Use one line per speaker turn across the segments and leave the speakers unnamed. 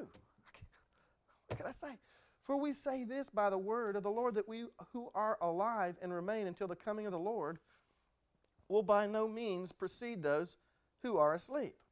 true. What can I say? For we say this by the word of the Lord, that we who are alive and remain until the coming of the Lord will by no means precede those who are asleep.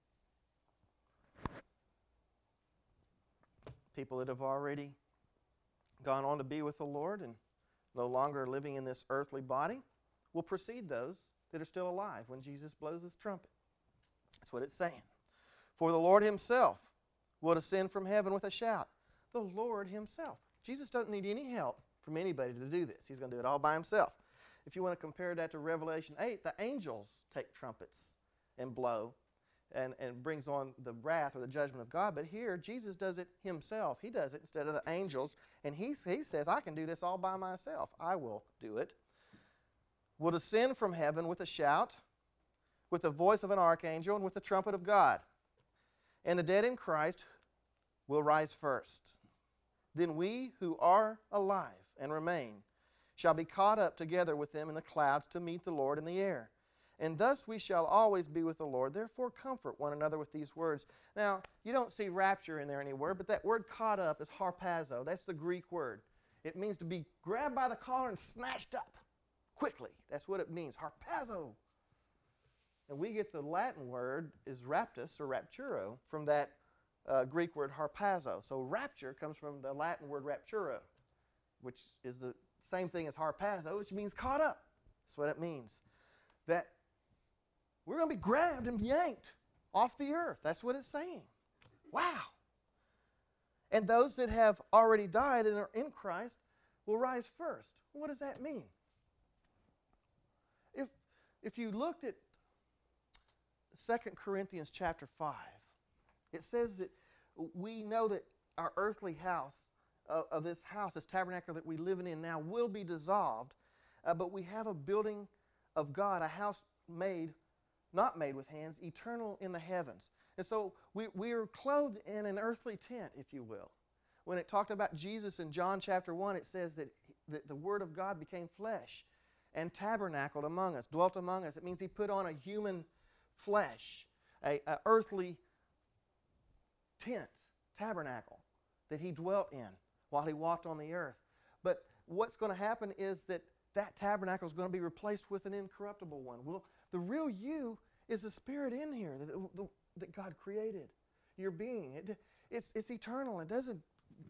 People that have already gone on to be with the Lord and no longer living in this earthly body will precede those that are still alive when Jesus blows his trumpet. That's what it's saying. For the Lord himself will descend from heaven with a shout. The Lord himself. Jesus doesn't need any help from anybody to do this. He's going to do it all by himself. If you want to compare that to Revelation 8, the angels take trumpets and blow and brings on the wrath or the judgment of God. But here, Jesus does it himself. He does it instead of the angels. And he says, I can do this all by myself. I will do it. Will descend from heaven with a shout, with the voice of an archangel, and with the trumpet of God. And the dead in Christ will rise first. Then we who are alive and remain shall be caught up together with them in the clouds to meet the Lord in the air. And thus we shall always be with the Lord. Therefore comfort one another with these words. Now, you don't see rapture in there anywhere, but that word caught up is harpazo. That's the Greek word. It means to be grabbed by the collar and snatched up quickly. That's what it means, harpazo. And we get the Latin word is raptus or rapturo from that Greek word harpazo. So rapture comes from the Latin word rapturo, which is the same thing as harpazo, which means caught up. That's what it means. That we're going to be grabbed and yanked off the earth. That's what it's saying. Wow. And those that have already died and are in Christ will rise first. What does that mean? If you looked at 2 Corinthians chapter 5, it says that we know that our earthly house, of this house, this tabernacle that we live in now, will be dissolved, but we have a building of God, a house not made with hands, eternal in the heavens. And so we are clothed in an earthly tent, if you will. When it talked about Jesus in John chapter 1, it says that the Word of God became flesh and tabernacled among us, dwelt among us. It means He put on a human flesh, an earthly tent, tabernacle, that He dwelt in while He walked on the earth. But what's going to happen is that tabernacle is going to be replaced with an incorruptible one. Well, the real you is the Spirit in here that God created. Your being. It's eternal. It doesn't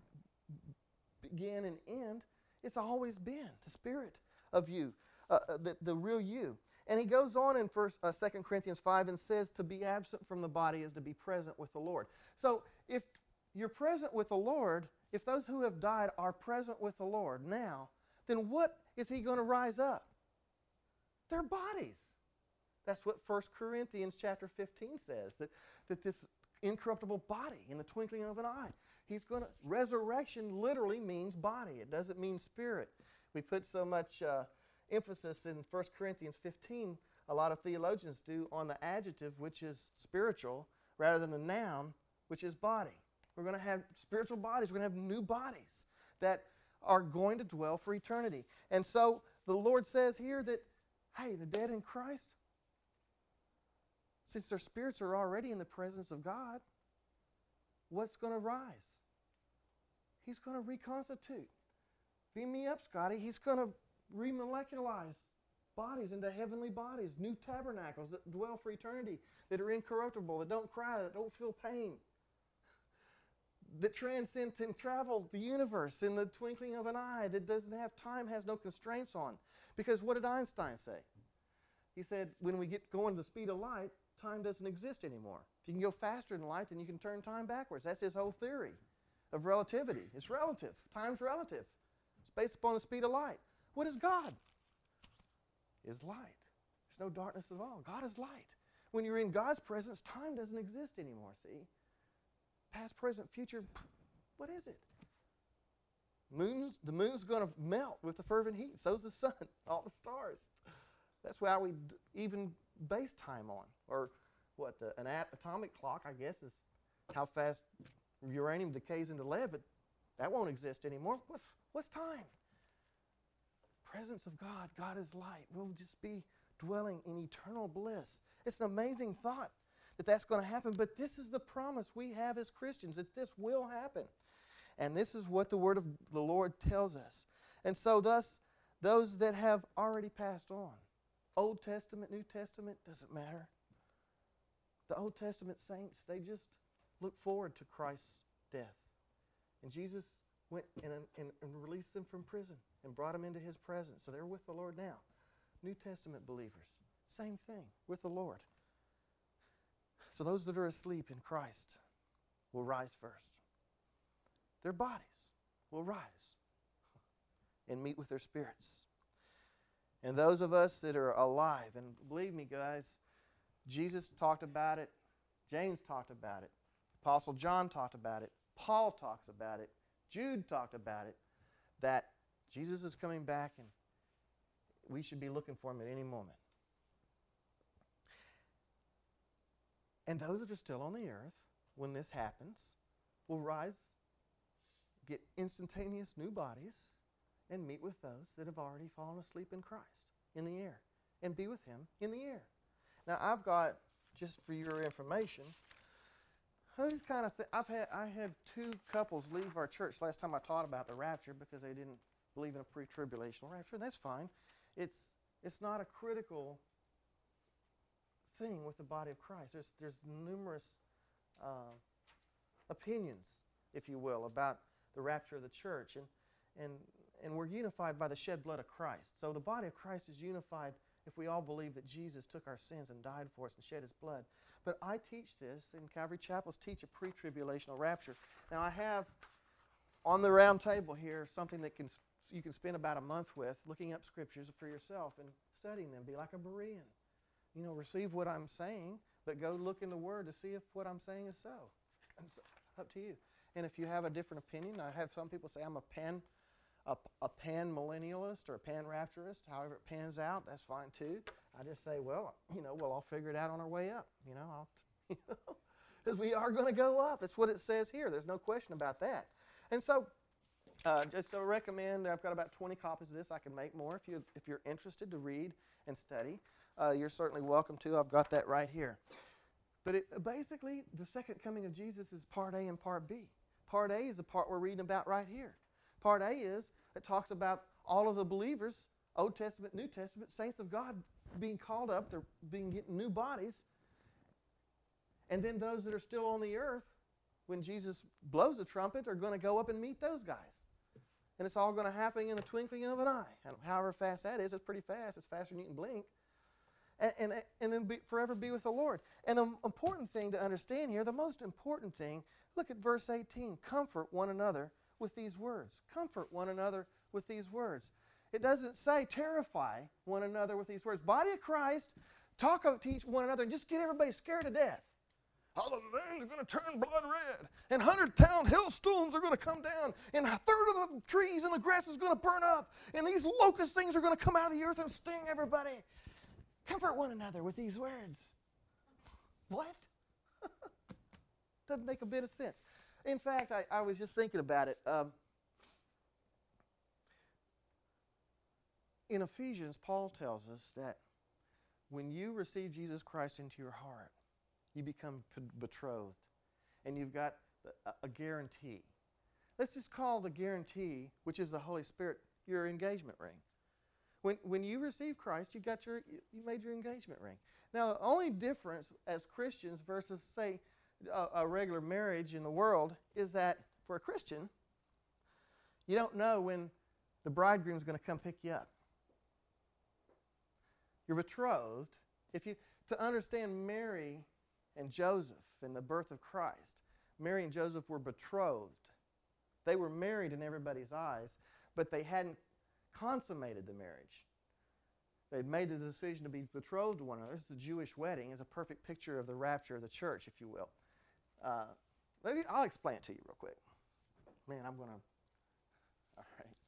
begin and end. It's always been the Spirit of you, the real you. And he goes on in 2 Corinthians 5 and says to be absent from the body is to be present with the Lord. So if you're present with the Lord, if those who have died are present with the Lord now, then what is He going to rise up? Their bodies. That's what 1 Corinthians chapter 15 says, that this incorruptible body in the twinkling of an eye. Resurrection literally means body. It doesn't mean spirit. We put so much emphasis in 1 Corinthians 15, a lot of theologians do, on the adjective, which is spiritual, rather than the noun, which is body. We're going to have spiritual bodies. We're going to have new bodies that are going to dwell for eternity. And so the Lord says here that, hey, the dead in Christ, since their spirits are already in the presence of God, what's going to rise? He's going to reconstitute. Beam me up, Scotty. He's going to remolecularize bodies into heavenly bodies, new tabernacles that dwell for eternity, that are incorruptible, that don't cry, that don't feel pain, that transcend and travel the universe in the twinkling of an eye, that doesn't have time, has no constraints on. Because what did Einstein say? He said, when we get going to the speed of light, time doesn't exist anymore. If you can go faster than light, then you can turn time backwards. That's his whole theory of relativity. It's relative. Time's relative. It's based upon the speed of light. What is God? Is light. There's no darkness at all. God is light. When you're in God's presence, time doesn't exist anymore, see? Past, present, future, what is it? The moon's going to melt with the fervent heat. So's the sun, all the stars. That's why we even base time on. Or what, an atomic clock, I guess, is how fast uranium decays into lead, but that won't exist anymore. What's time? Presence of God. God is light. We'll just be dwelling in eternal bliss. It's an amazing thought that that's going to happen, but this is the promise we have as Christians, that this will happen. And this is what the word of the Lord tells us. And so thus, those that have already passed on, Old Testament, New Testament, doesn't matter. The Old Testament saints, they just look forward to Christ's death. And Jesus went and released them from prison and brought them into his presence. So they're with the Lord now. New Testament believers, same thing, with the Lord. So those that are asleep in Christ will rise first. Their bodies will rise and meet with their spirits. And those of us that are alive, and believe me, guys, Jesus talked about it, James talked about it, Apostle John talked about it, Paul talks about it, Jude talked about it, that Jesus is coming back and we should be looking for him at any moment. And those that are still on the earth, when this happens, will rise, get instantaneous new bodies, and meet with those that have already fallen asleep in Christ in the air, and be with him in the air. Now, I've got, just for your information, these kind of I had two couples leave our church last time I taught about the rapture because they didn't believe in a pre-tribulational rapture. That's fine. It's not a critical thing with the body of Christ. There's numerous opinions, if you will, about the rapture of the church, and we're unified by the shed blood of Christ. So the body of Christ is unified if we all believe that Jesus took our sins and died for us and shed his blood. But I teach this, and Calvary Chapels teach a pre-tribulational rapture. Now I have on the round table here something that you can spend about a month with, looking up scriptures for yourself and studying them. Be like a Berean. You know, receive what I'm saying, but go look in the Word to see if what I'm saying is so. It's up to you. And if you have a different opinion, I have some people say I'm a pan-millennialist or a pan-rapturist. However it pans out, that's fine too. I just say, well, we'll all figure it out on our way up. Because we are going to go up. It's what it says here. There's no question about that. And so, just to recommend, I've got about 20 copies of this. I can make more if you're interested to read and study. You're certainly welcome to. I've got that right here. But basically, the second coming of Jesus is part A and part B. Part A is the part we're reading about right here. Part A is, it talks about all of the believers, Old Testament, New Testament, saints of God being called up, they're getting new bodies. And then those that are still on the earth, when Jesus blows the trumpet, are going to go up and meet those guys. And it's all going to happen in the twinkling of an eye. And however fast that is, it's pretty fast. It's faster than you can blink. And then forever be with the Lord. And the important thing to understand here, the most important thing, look at verse 18. Comfort one another with these words. Comfort one another with these words. It doesn't say terrify one another with these words. Body of Christ, teach one another, and just get everybody scared to death. All of the land is going to turn blood red, and 100-pound hailstones are going to come down, and a third of the trees and the grass is going to burn up, and these locust things are going to come out of the earth and sting everybody. Comfort one another with these words. What? Doesn't make a bit of sense. In fact, I was just thinking about it. In Ephesians, Paul tells us that when you receive Jesus Christ into your heart, you become betrothed, and you've got a guarantee. Let's just call the guarantee, which is the Holy Spirit, your engagement ring. When you receive Christ, you made your engagement ring. Now, the only difference as Christians versus, say, a regular marriage in the world is that for a Christian, you don't know when the bridegroom is going to come pick you up. You're betrothed. To understand Mary and Joseph and the birth of Christ, Mary and Joseph were betrothed. They were married in everybody's eyes, but they hadn't consummated the marriage. They'd made the decision to be betrothed to one another. This is the Jewish wedding. It's a perfect picture of the rapture of the church, if you will. I'll explain it to you real quick. Man, all right.